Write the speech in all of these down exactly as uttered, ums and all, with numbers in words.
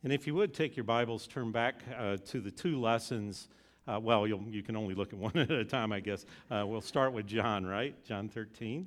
And if you would take your Bibles, turn back uh, to the two lessons. Uh, well, you'll, you can only look at one at a time, I guess. Uh, we'll start with John, right? John thirteen.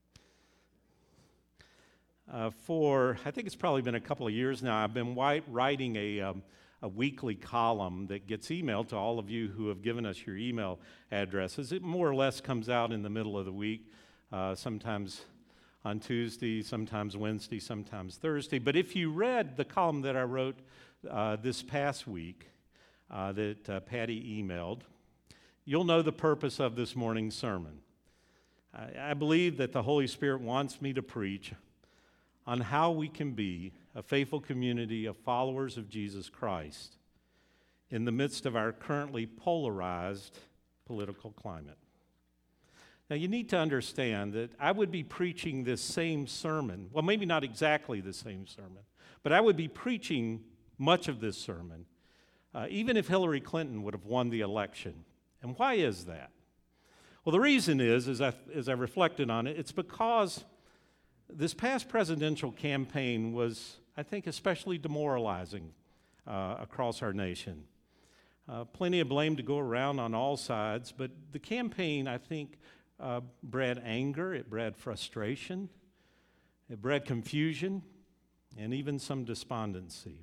Uh, for, I think it's probably been a couple of years now, I've been white, writing a, um, a weekly column that gets emailed to all of you who have given us your email addresses. It more or less comes out in the middle of the week, uh, sometimes on Tuesday, sometimes Wednesday, sometimes Thursday. But if you read the column that I wrote uh, this past week uh, that uh, Patty emailed, you'll know the purpose of this morning's sermon. I, I believe that the Holy Spirit wants me to preach on how we can be a faithful community of followers of Jesus Christ in the midst of our currently polarized political climate. Now, you need to understand that I would be preaching this same sermon, well, maybe not exactly the same sermon, but I would be preaching much of this sermon, uh, even if Hillary Clinton would have won the election. And why is that? Well, the reason is, as I, as I reflected on it, it's because this past presidential campaign was, I think, especially demoralizing uh, across our nation. Uh, plenty of blame to go around on all sides, but the campaign, I think, uh, bred anger, it bred frustration, it bred confusion, and even some despondency.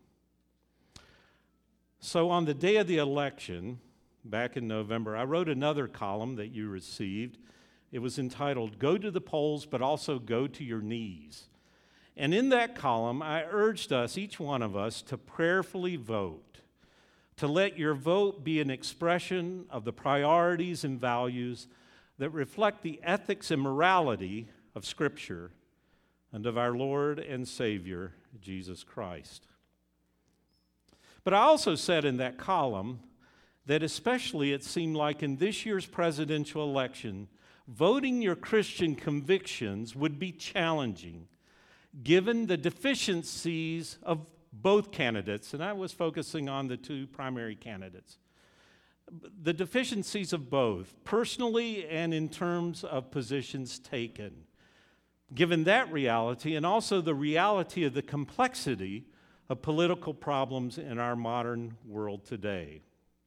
So on the day of the election, back in November, I wrote another column that you received. It was entitled, "Go to the Polls, but also go to your knees." And in that column, I urged us, each one of us, to prayerfully vote, to let your vote be an expression of the priorities and values that reflect the ethics and morality of Scripture and of our Lord and Savior, Jesus Christ. But I also said in that column that especially it seemed like in this year's presidential election, voting your Christian convictions would be challenging, given the deficiencies of both candidates, and I was focusing on the two primary candidates. The deficiencies of both, personally and in terms of positions taken. Given that reality, and also the reality of the complexity of political problems in our modern world today.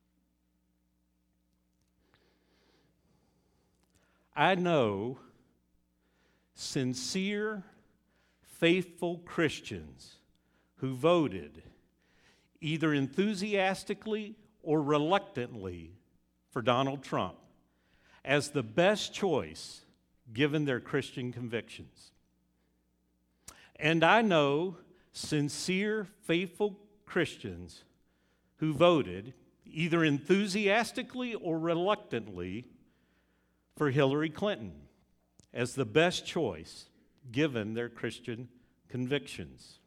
I know sincere, faithful Christians who voted either enthusiastically or reluctantly for Donald Trump as the best choice given their Christian convictions. And I know sincere, faithful Christians who voted either enthusiastically or reluctantly for Hillary Clinton as the best choice given their Christian convictions.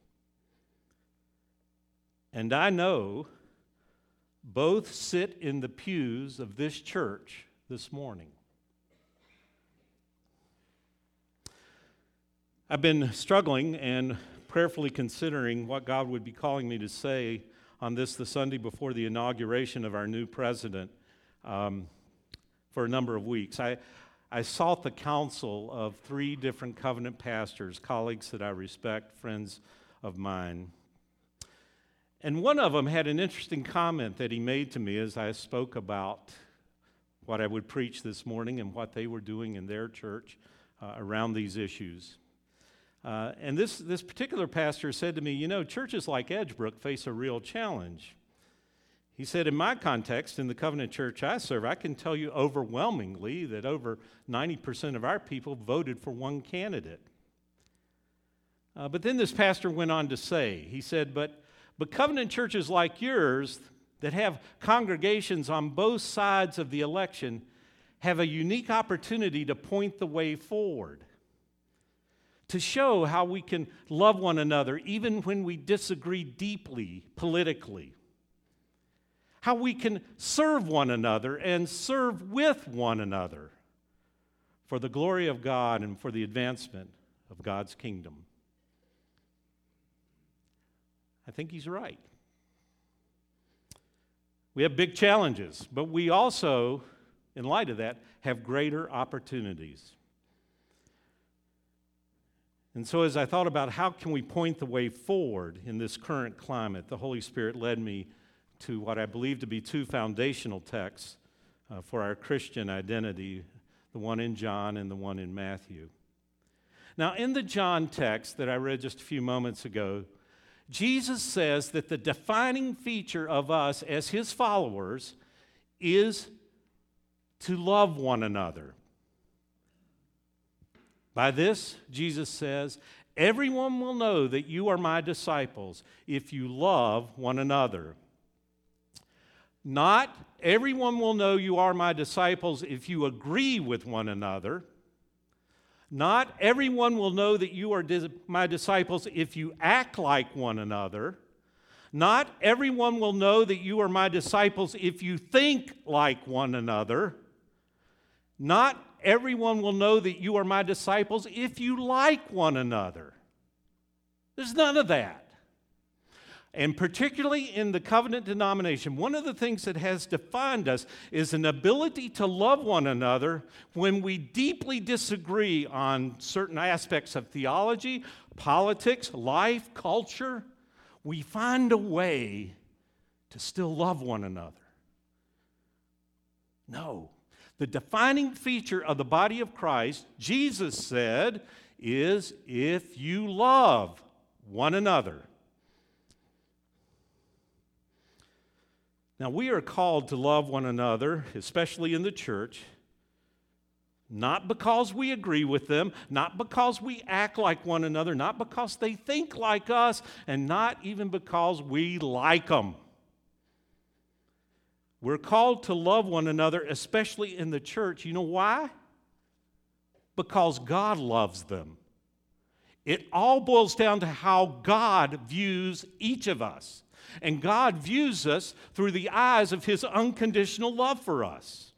And I know both sit in the pews of this church this morning. I've been struggling and prayerfully considering what God would be calling me to say on this, the Sunday before the inauguration of our new president. Um, for a number of weeks. I, I sought the counsel of three different covenant pastors, colleagues that I respect, friends of mine. And one of them had an interesting comment that he made to me as I spoke about what I would preach this morning and what they were doing in their church uh, around these issues. Uh, and this, this particular pastor said to me, you know, churches like Edgebrook face a real challenge. He said, in my context, in the covenant church I serve, I can tell you overwhelmingly that over ninety percent of our people voted for one candidate. Uh, but then this pastor went on to say, he said, but, but covenant churches like yours that have congregations on both sides of the election have a unique opportunity to point the way forward, to show how we can love one another even when we disagree deeply politically. How we can serve one another and serve with one another for the glory of God and for the advancement of God's kingdom. I think he's right. We have big challenges, but we also, in light of that, have greater opportunities. And so as I thought about how can we point the way forward in this current climate, the Holy Spirit led me to what I believe to be two foundational texts uh, for our Christian identity, the one in John and the one in Matthew. Now, in the John text that I read just a few moments ago, Jesus says that the defining feature of us as his followers is to love one another. By this, Jesus says, everyone will know that you are my disciples if you love one another. Not everyone will know you are my disciples if you agree with one another. Not everyone will know that you are dis- my disciples if you act like one another. Not everyone will know that you are my disciples if you think like one another. Not everyone will know that you are my disciples if you like one another. There's none of that. And particularly in the covenant denomination, one of the things that has defined us is an ability to love one another when we deeply disagree on certain aspects of theology, politics, life, culture. We find a way to still love one another. No. The defining feature of the body of Christ, Jesus said, is if you love one another. Now, we are called to love one another, especially in the church, not because we agree with them, not because we act like one another, not because they think like us, and not even because we like them. We're called to love one another, especially in the church. You know why? Because God loves them. It all boils down to how God views each of us. And God views us through the eyes of his unconditional love for us.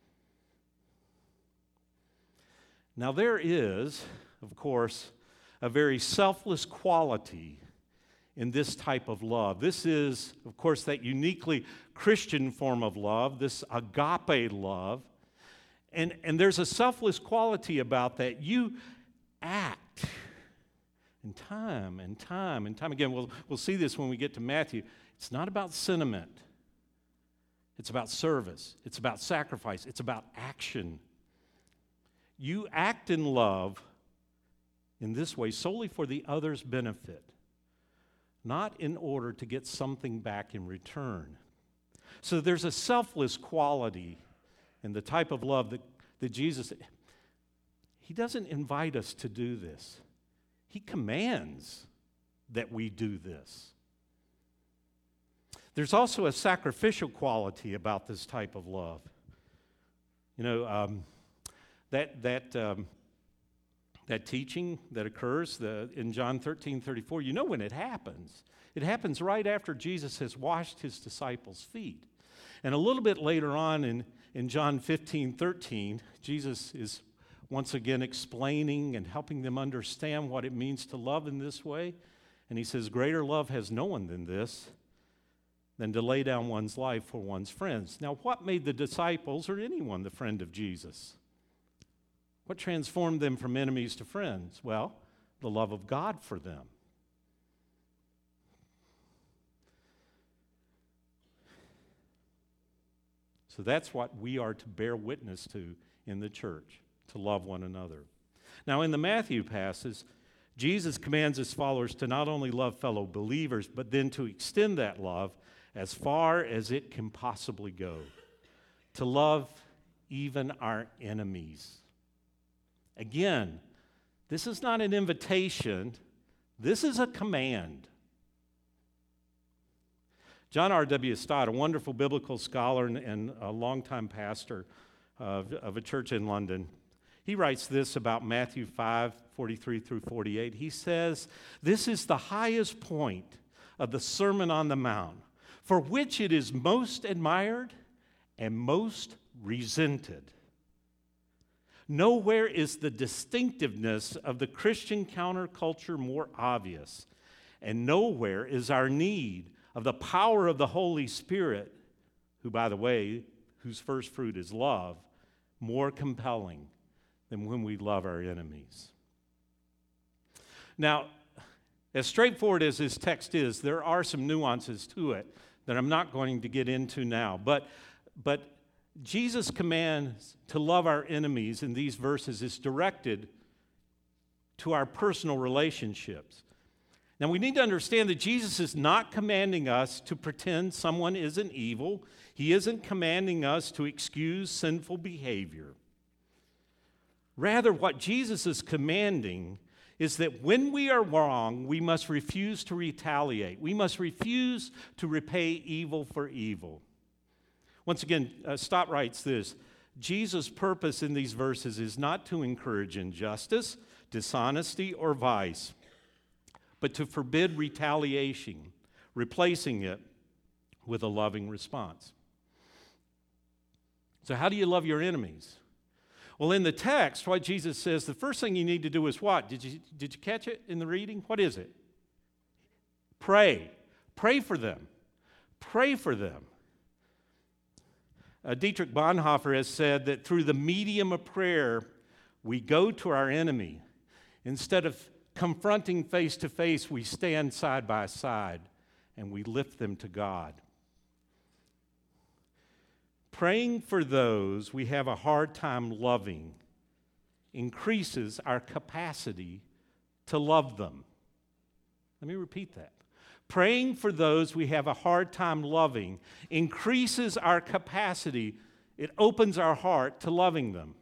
Now, there is, of course, a very selfless quality in this type of love. This is, of course, that uniquely Christian form of love, this agape love. And, and there's a selfless quality about that. You act, and time and time and time again, we'll, we'll see this when we get to Matthew. It's not about sentiment. It's about service. It's about sacrifice. It's about action. You act in love in this way solely for the other's benefit, not in order to get something back in return. So there's a selfless quality in the type of love that, that Jesus, he doesn't invite us to do this. He commands that we do this. There's also a sacrificial quality about this type of love. You know, um, that that um, that teaching that occurs the, in John thirteen thirty-four, you know when it happens. It happens right after Jesus has washed his disciples' feet. And a little bit later on in, in John fifteen thirteen, Jesus is once again explaining and helping them understand what it means to love in this way. And he says, greater love has no one than this, than to lay down one's life for one's friends. Now, what made the disciples or anyone the friend of Jesus? What transformed them from enemies to friends? Well, the love of God for them. So that's what we are to bear witness to in the church, to love one another. Now, in the Matthew passage, Jesus commands his followers to not only love fellow believers, but then to extend that love as far as it can possibly go, to love even our enemies. Again, this is not an invitation, this is a command. John R W Stott, a wonderful biblical scholar and, and a longtime pastor of, of a church in London, he writes this about Matthew five, forty-three through forty-eight. He says, this is the highest point of the Sermon on the Mount, for which it is most admired and most resented. Nowhere is the distinctiveness of the Christian counterculture more obvious, and nowhere is our need of the power of the Holy Spirit, who, by the way, whose first fruit is love, more compelling than when we love our enemies. Now, as straightforward as this text is, there are some nuances to it that I'm not going to get into now. But, but Jesus' command to love our enemies in these verses is directed to our personal relationships. Now, we need to understand that Jesus is not commanding us to pretend someone isn't evil. He isn't commanding us to excuse sinful behavior. Rather, what Jesus is commanding is that when we are wrong, we must refuse to retaliate. We must refuse to repay evil for evil. Once again, uh, Stott writes this: Jesus' purpose in these verses is not to encourage injustice, dishonesty, or vice, but to forbid retaliation, replacing it with a loving response. So how do you love your enemies? Well, in the text, what Jesus says, the first thing you need to do is what? Did you, did you catch it in the reading? What is it? Pray. Pray for them. Pray for them. Uh, Dietrich Bonhoeffer has said that through the medium of prayer, we go to our enemy. Instead of confronting face to face, we stand side by side and we lift them to God. Praying for those we have a hard time loving increases our capacity to love them. Let me repeat that. Praying for those we have a hard time loving increases our capacity. It opens our heart to loving them.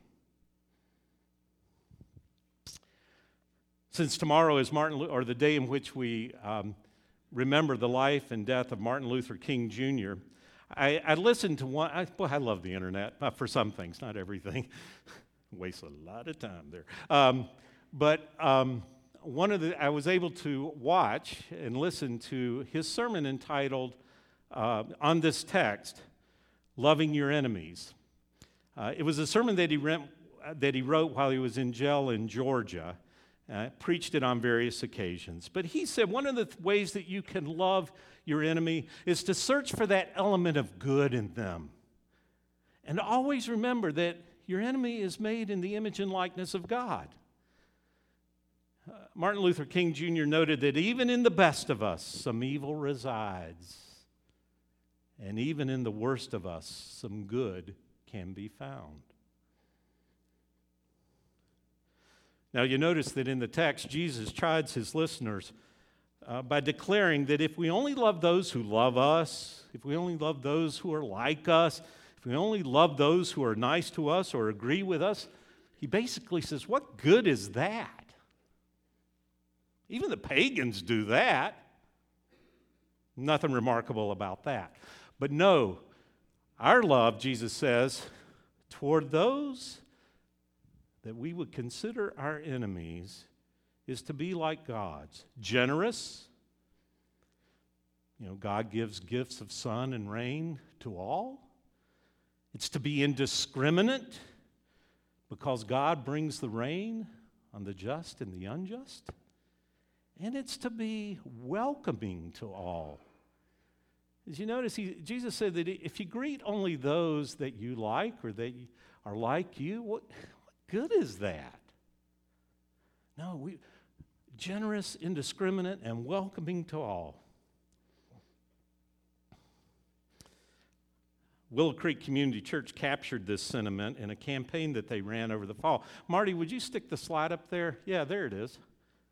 Since tomorrow is Martin, or the day in which we um, remember the life and death of Martin Luther King Junior, I, I listened to one. I, boy, I love the internet uh, for some things, not everything. Waste a lot of time there. Um, but um, one of the, I was able to watch and listen to his sermon entitled uh, on this text, "Loving Your Enemies." Uh, it was a sermon that he rent, that he wrote while he was in jail in Georgia. Uh, preached it on various occasions. But he said one of the th- ways that you can love your enemy is to search for that element of good in them. And always remember that your enemy is made in the image and likeness of God. Uh, Martin Luther King Junior noted that even in the best of us, some evil resides. And even in the worst of us, some good can be found. Now, you notice that in the text, Jesus chides his listeners uh, by declaring that if we only love those who love us, if we only love those who are like us, if we only love those who are nice to us or agree with us, he basically says, what good is that? Even the pagans do that. Nothing remarkable about that. But no, our love, Jesus says, toward those that we would consider our enemies is to be like God's. Generous. You know, God gives gifts of sun and rain to all. It's to be indiscriminate because God brings the rain on the just and the unjust. And it's to be welcoming to all. As you notice, he, Jesus said that if you greet only those that you like or that are like you, what good is that? No, we generous, indiscriminate, and welcoming to all. Willow Creek Community Church captured this sentiment in a campaign that they ran over the fall. Marty, would you stick the slide up there? Yeah, there it is.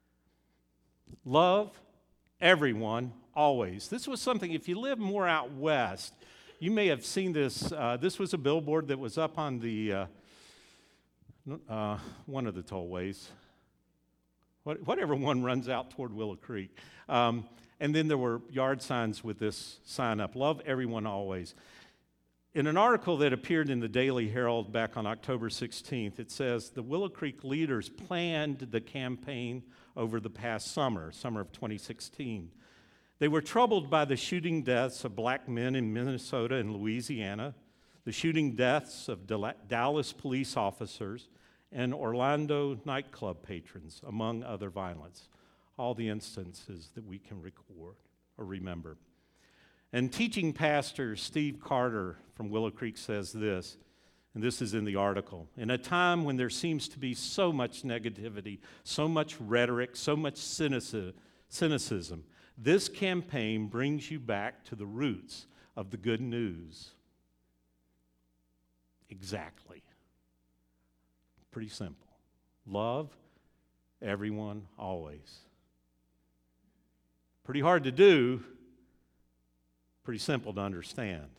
Love everyone, always. This was something, if you live more out west, you may have seen this. Uh, this was a billboard that was up on the uh, Uh, one of the tollways, what, whatever one runs out toward Willow Creek. Um, and then there were yard signs with this sign up, love everyone always. In an article that appeared in the Daily Herald back on October sixteenth, it says the Willow Creek leaders planned the campaign over the past summer, summer of twenty sixteen. They were troubled by the shooting deaths of black men in Minnesota and Louisiana, the shooting deaths of Dallas police officers, and Orlando nightclub patrons, among other violence. All the instances that we can record or remember. And teaching pastor Steve Carter from Willow Creek says this, and this is in the article, in a time when there seems to be so much negativity, so much rhetoric, so much cynicism, this campaign brings you back to the roots of the good news. Exactly. Pretty simple. Love everyone always. Pretty hard to do, pretty simple to understand.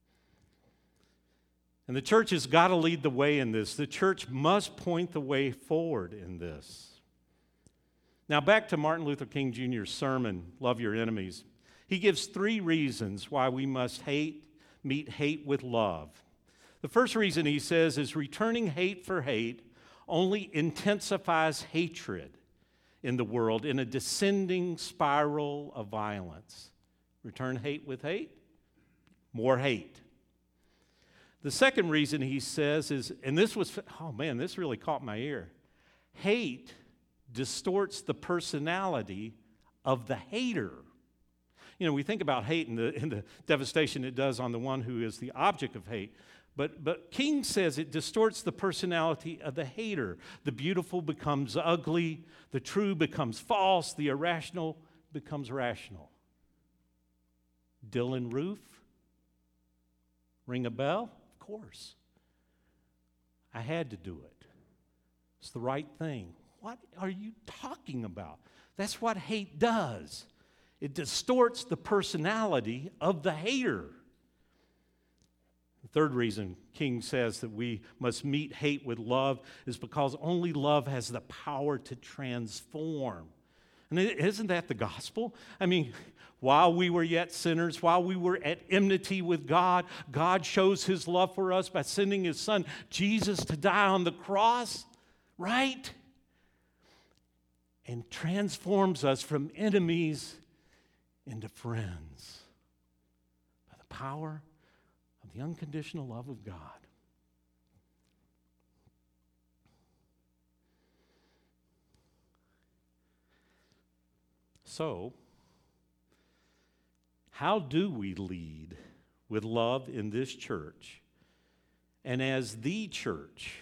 And the church has got to lead the way in this. The church must point the way forward in this. Now, back to Martin Luther King Junior's sermon, Love Your Enemies. He gives three reasons why we must hate, meet hate with love. The first reason, he says, is returning hate for hate only intensifies hatred in the world in a descending spiral of violence. Return hate with hate, more hate. The second reason, he says, is, and this was, oh man, this really caught my ear. Hate distorts the personality of the hater. You know, we think about hate and the, and the devastation it does on the one who is the object of hate. But, but King says it distorts the personality of the hater. The beautiful becomes ugly, the true becomes false, the irrational becomes rational. Dylan Roof? Ring a bell? Of course. I had to do it. It's the right thing. What are you talking about? That's what hate does. It distorts the personality of the hater. The third reason King says that we must meet hate with love is because only love has the power to transform. And isn't that the gospel? I mean, while we were yet sinners, while we were at enmity with God, God shows his love for us by sending his son, Jesus, to die on the cross, right? And transforms us from enemies into friends by the power of the unconditional love of God. So, how do we lead with love in this church and as the church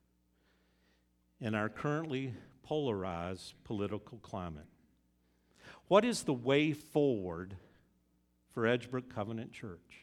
in our currently polarized political climate? What is the way forward for Edgebrook Covenant Church?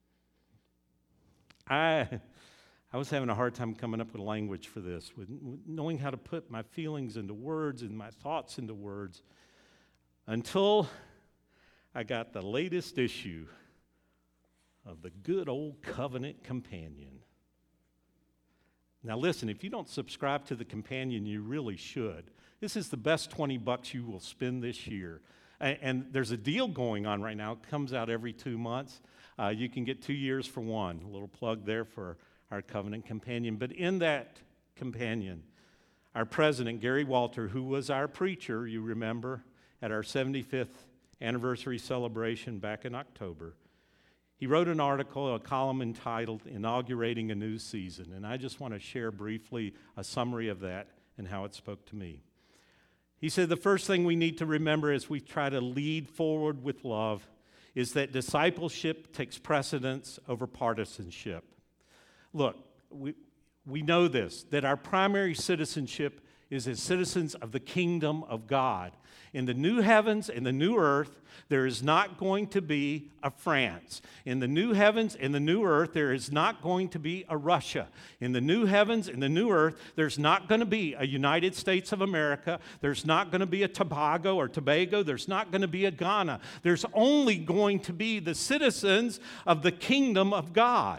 I, I was having a hard time coming up with language for this, with, with knowing how to put my feelings into words and my thoughts into words, until I got the latest issue of the good old Covenant Companion. Now listen, if you don't subscribe to the Companion, you really should. This is the best twenty bucks you will spend this year. And, and there's a deal going on right now. It comes out every two months. Uh, you can get two years for one. A little plug there for our Covenant Companion. But in that Companion, our president, Gary Walter, who was our preacher, you remember, at our seventy-fifth anniversary celebration back in October, he wrote an article, a column entitled Inaugurating a New Season. And I just want to share briefly a summary of that and how it spoke to me. He said the first thing we need to remember as we try to lead forward with love is that discipleship takes precedence over partisanship. Look, we, we know this, that our primary citizenship is as citizens of the kingdom of God. In the new heavens and the new earth, there is not going to be a France. In the new heavens and the new earth, there is not going to be a Russia. In the new heavens and the new earth, there's not going to be a United States of America. There's not going to be a Tobago or Tobago. There's not going to be a Ghana. There's only going to be the citizens of the kingdom of God.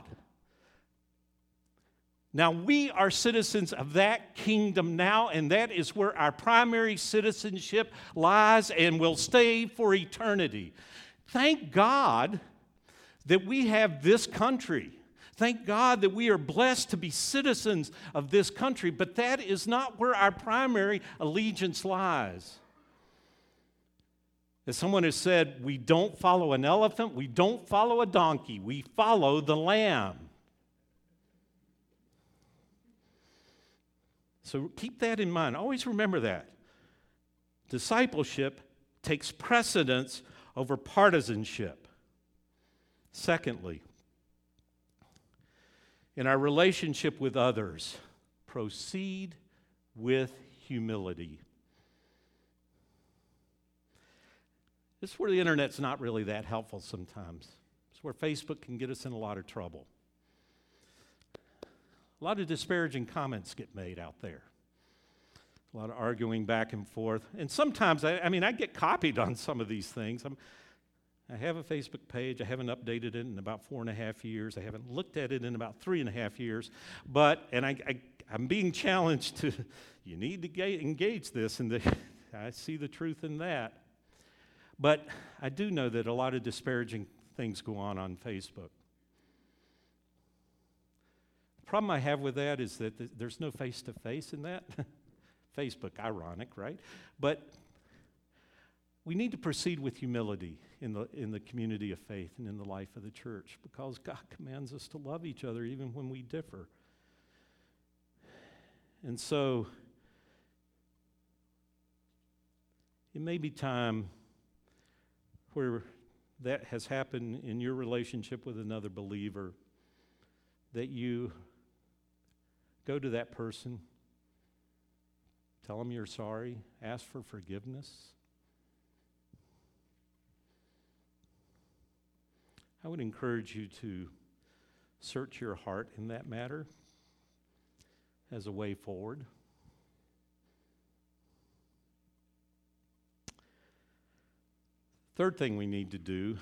Now, we are citizens of that kingdom now, and that is where our primary citizenship lies and will stay for eternity. Thank God that we have this country. Thank God that we are blessed to be citizens of this country, but that is not where our primary allegiance lies. As someone has said, we don't follow an elephant, we don't follow a donkey, we follow the Lamb. So keep that in mind. Always remember that. Discipleship takes precedence over partisanship. Secondly, In our relationship with others, proceed with humility. This is where the internet's not really that helpful sometimes. It's where Facebook can get us in a lot of trouble. A lot of disparaging comments get made out there. A lot of arguing back and forth. And sometimes, I, I mean, I get copied on some of these things. I'm, I have a Facebook page. I haven't updated it in about four and a half years. I haven't looked at it in about three and a half years. But, and I, I, I'm being challenged to, you need to ga- engage this, and the, I see the truth in that. But I do know that a lot of disparaging things go on on Facebook. The problem I have with that is that th- there's no face-to-face in that. Facebook, ironic, right? But we need to proceed with humility in the, in the community of faith and in the life of the church, because God commands us to love each other even when we differ. And so it may be time where that has happened in your relationship with another believer, that you go to that person, tell them you're sorry, ask for forgiveness. I would encourage you to search your heart in that matter as a way forward. Third thing we need to do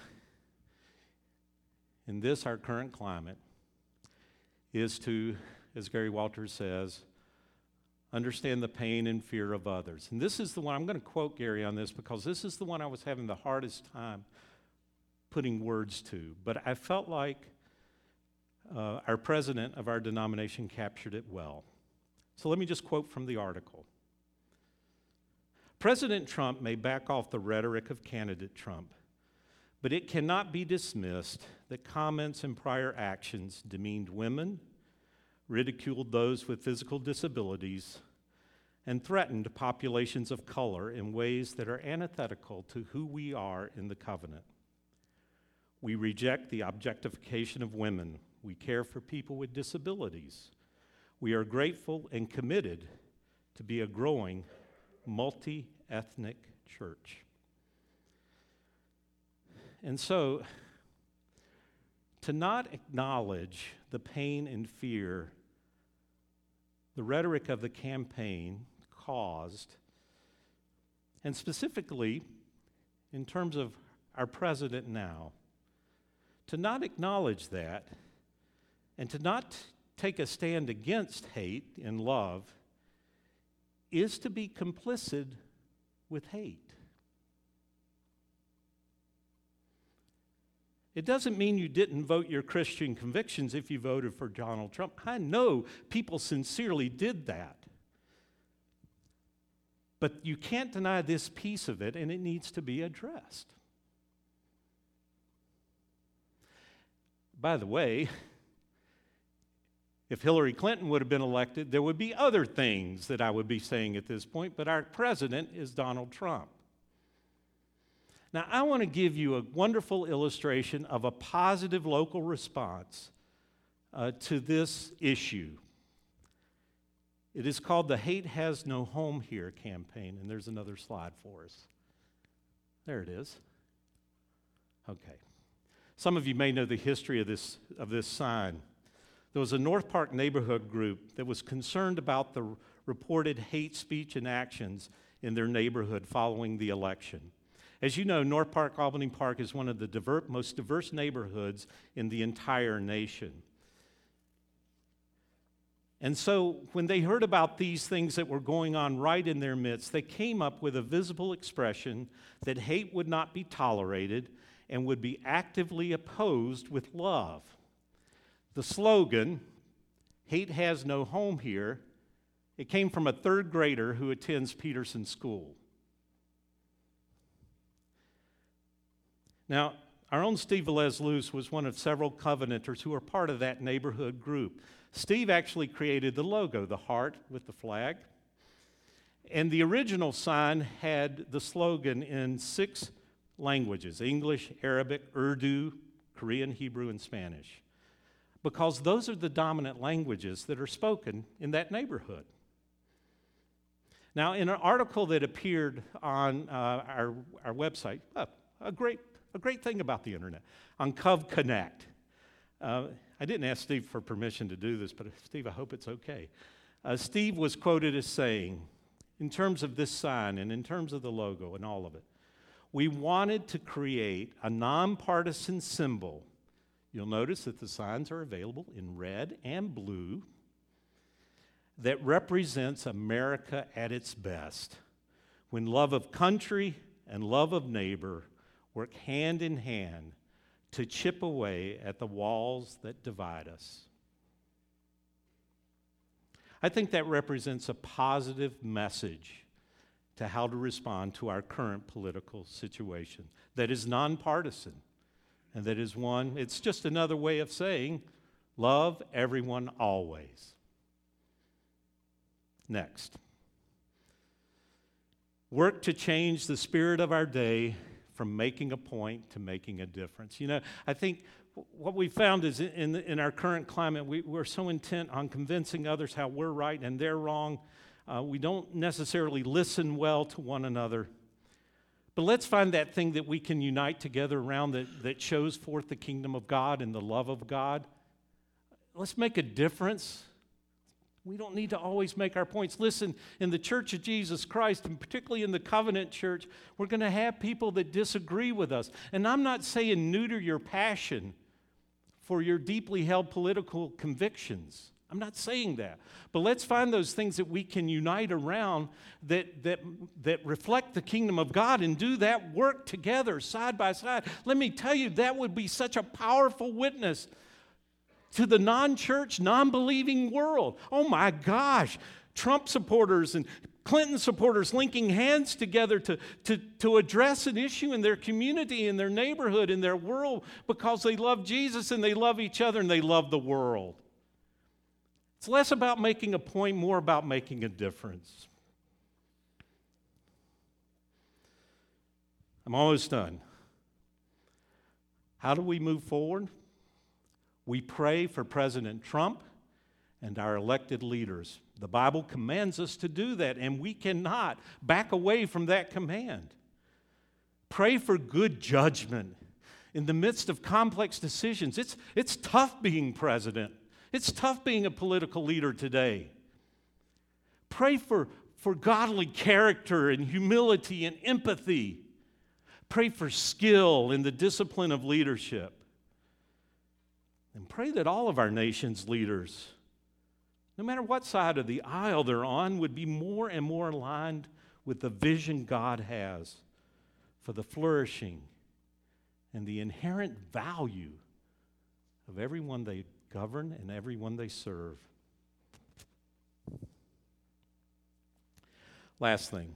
in this, our current climate, is to, as Gary Walters says, understand the pain and fear of others. And this is the one, I'm going to quote Gary on this because this is the one I was having the hardest time putting words to. But I felt like uh, our president of our denomination captured it well. So let me just quote from the article. President Trump may back off the rhetoric of candidate Trump, but it cannot be dismissed that comments and prior actions demeaned women, ridiculed those with physical disabilities, and threatened populations of color in ways that are antithetical to who we are in the covenant. We reject the objectification of women. We care for people with disabilities. We are grateful and committed to be a growing multi-ethnic church. And so, to not acknowledge the pain and fear the rhetoric of the campaign caused, and specifically in terms of our president now, to not acknowledge that and to not take a stand against hate and love is to be complicit with hate. It doesn't mean you didn't vote your Christian convictions if you voted for Donald Trump. I know people sincerely did that. But you can't deny this piece of it, and it needs to be addressed. By the way, if Hillary Clinton would have been elected, there would be other things that I would be saying at this point, but our president is Donald Trump. Now, I want to give you a wonderful illustration of a positive local response uh, to this issue. It is called the Hate Has No Home Here campaign, and there's another slide for us. There it is. Okay. Some of you may know the history of this, of this sign. There was a North Park neighborhood group that was concerned about the reported hate speech and actions in their neighborhood following the election. As you know, North Park, Albany Park is one of the diver- most diverse neighborhoods in the entire nation. And so when they heard about these things that were going on right in their midst, they came up with a visible expression that hate would not be tolerated and would be actively opposed with love. The slogan, "Hate has no home here," it came from a third grader who attends Peterson School. Now, our own Steve Velez Luce was one of several Covenanters who were part of that neighborhood group. Steve actually created the logo, the heart with the flag. And the original sign had the slogan in six languages: English, Arabic, Urdu, Korean, Hebrew, and Spanish. because those are the dominant languages that are spoken in that neighborhood. Now, in an article that appeared on uh, our, our website, oh, a great a great thing about the internet, on Cov Connect. Uh, I didn't ask Steve for permission to do this, but Steve, I hope it's okay. Uh, Steve was quoted as saying, in terms of this sign and in terms of the logo and all of it, we wanted to create a nonpartisan symbol. You'll notice that the signs are available in red and blue that represents America at its best, when love of country and love of neighbor work hand in hand to chip away at the walls that divide us. I think that represents a positive message to how to respond to our current political situation that is nonpartisan and that is one, it's just another way of saying, love everyone always. Next. Work to change the spirit of our day from making a point to making a difference. You know, I think what we found is in, in our current climate, we, we're so intent on convincing others how we're right and they're wrong. Uh, we don't necessarily listen well to one another. But let's find that thing that we can unite together around that, that shows forth the kingdom of God and the love of God. Let's make a difference. We don't need to always make our points. Listen, in the Church of Jesus Christ, and particularly in the Covenant Church, we're going to have people that disagree with us. And I'm not saying neuter your passion for your deeply held political convictions. I'm not saying that. But let's find those things that we can unite around that, that, that reflect the kingdom of God and do that work together, side by side. Let me tell you, that would be such a powerful witness to the non-church, non-believing world. Oh my gosh, Trump supporters and Clinton supporters linking hands together to, to, to address an issue in their community, in their neighborhood, in their world, because they love Jesus and they love each other and they love the world. It's less about making a point, more about making a difference. I'm almost done. How do we move forward? We pray for President Trump and our elected leaders. The Bible commands us to do that, and we cannot back away from that command. Pray for good judgment in the midst of complex decisions. It's, it's tough being president. It's tough being a political leader today. Pray for, for godly character and humility and empathy. Pray for skill in the discipline of leadership. And pray that all of our nation's leaders, no matter what side of the aisle they're on, would be more and more aligned with the vision God has for the flourishing and the inherent value of everyone they govern and everyone they serve. Last thing,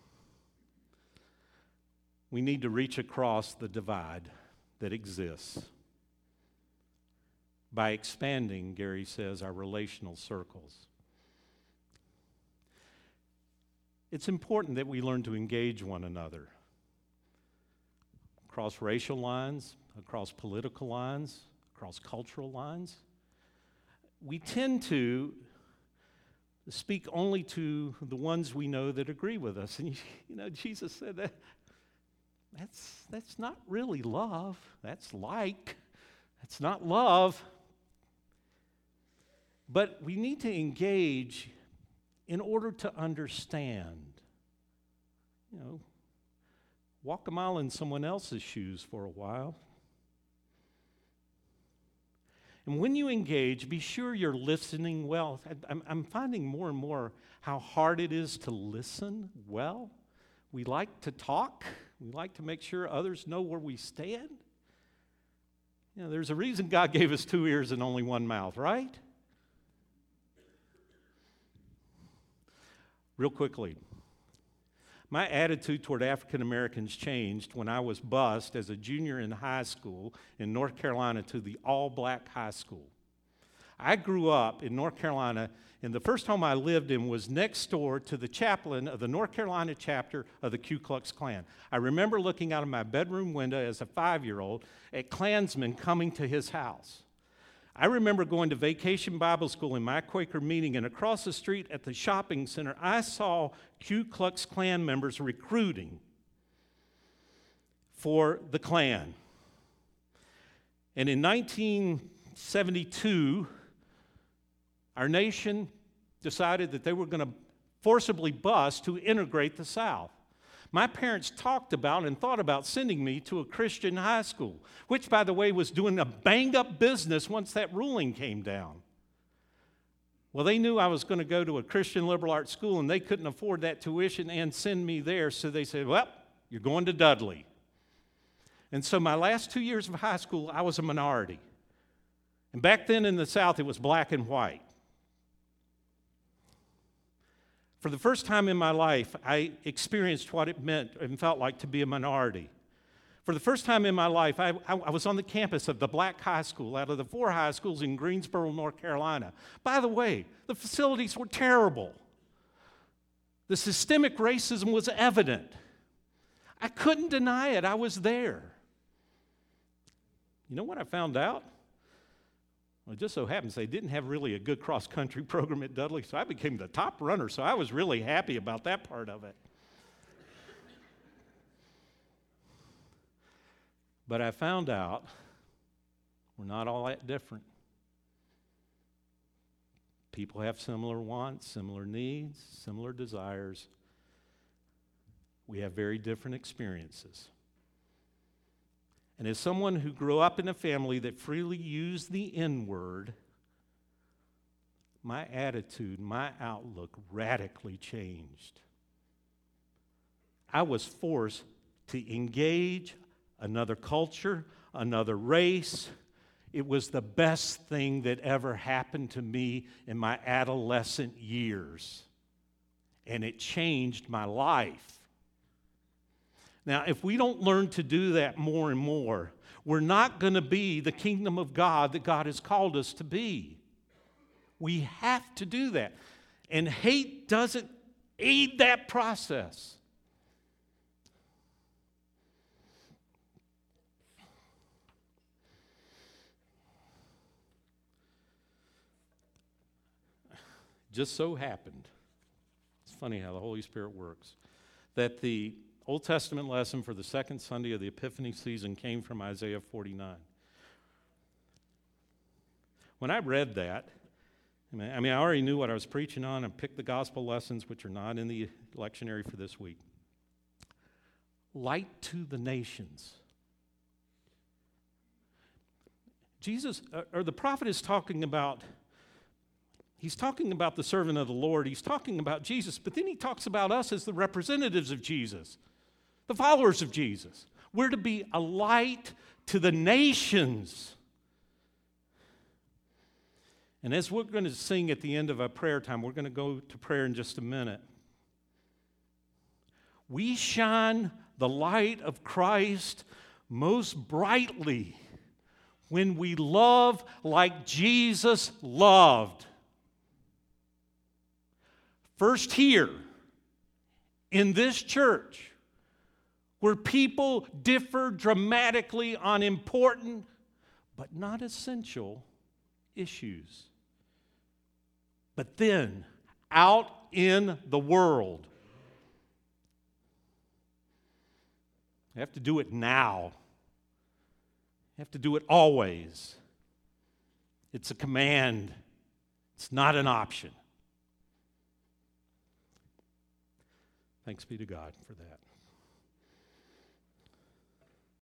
we need to reach across the divide that exists by expanding, Gary says, our relational circles. It's important that we learn to engage one another across racial lines, across political lines, across cultural lines. We tend to speak only to the ones we know that agree with us. And, you know, Jesus said that that's, that's not really love. That's like. That's not love. But we need to engage in order to understand. You know, walk a mile in someone else's shoes for a while. And when you engage, be sure you're listening well. I'm, I'm finding more and more how hard it is to listen well. We like to talk. We like to make sure others know where we stand. You know, there's a reason God gave us two ears and only one mouth, right? Real quickly, my attitude toward African Americans changed when I was bused as a junior in high school in North Carolina to the all-black high school. I grew up in North Carolina, and the first home I lived in was next door to the chaplain of the North Carolina chapter of the Ku Klux Klan. I remember looking out of my bedroom window as a five-year-old at Klansmen coming to his house. I remember going to Vacation Bible School in my Quaker meeting, and across the street at the shopping center, I saw Ku Klux Klan members recruiting for the Klan. And in nineteen seventy-two, our nation decided that they were going to forcibly bus to integrate the South. My parents talked about and thought about sending me to a Christian high school, which, by the way, was doing a bang-up business once that ruling came down. Well, they knew I was going to go to a Christian liberal arts school, and they couldn't afford that tuition and send me there, so they said, well, you're going to Dudley. And so my last two years of high school, I was a minority. And back then in the South, it was black and white. For the first time in my life, I experienced what it meant and felt like to be a minority. For the first time in my life, I, I, I was on the campus of the black high school out of the four high schools in Greensboro, North Carolina. By the way, the facilities were terrible. The systemic racism was evident. I couldn't deny it. I was there. You know what I found out? Well, it just so happens they didn't have really a good cross-country program at Dudley, so I became the top runner, so I was really happy about that part of it. But I found out we're not all that different. People have similar wants, similar needs, similar desires. We have very different experiences. And as someone who grew up in a family that freely used the N-word, my attitude, my outlook radically changed. I was forced to engage another culture, another race. It was the best thing that ever happened to me in my adolescent years. And it changed my life. Now, if we don't learn to do that more and more, we're not going to be the kingdom of God that God has called us to be. We have to do that. And hate doesn't aid that process. Just so happened, it's funny how the Holy Spirit works, that the Old Testament lesson for the second Sunday of the Epiphany season came from Isaiah forty-nine. When I read that, I mean, I already knew what I was preaching on and picked the gospel lessons, which are not in the lectionary for this week. Light to the nations. Jesus, or the prophet is talking about, he's talking about the servant of the Lord. He's talking about Jesus, but then he talks about us as the representatives of Jesus. The followers of Jesus. We're to be a light to the nations. And as we're going to sing at the end of our prayer time, we're going to go to prayer in just a minute. We shine the light of Christ most brightly when we love like Jesus loved. First here, in this church, where people differ dramatically on important but not essential issues. But then, out in the world, you have to do it now. You have to do it always. It's a command. It's not an option. Thanks be to God for that.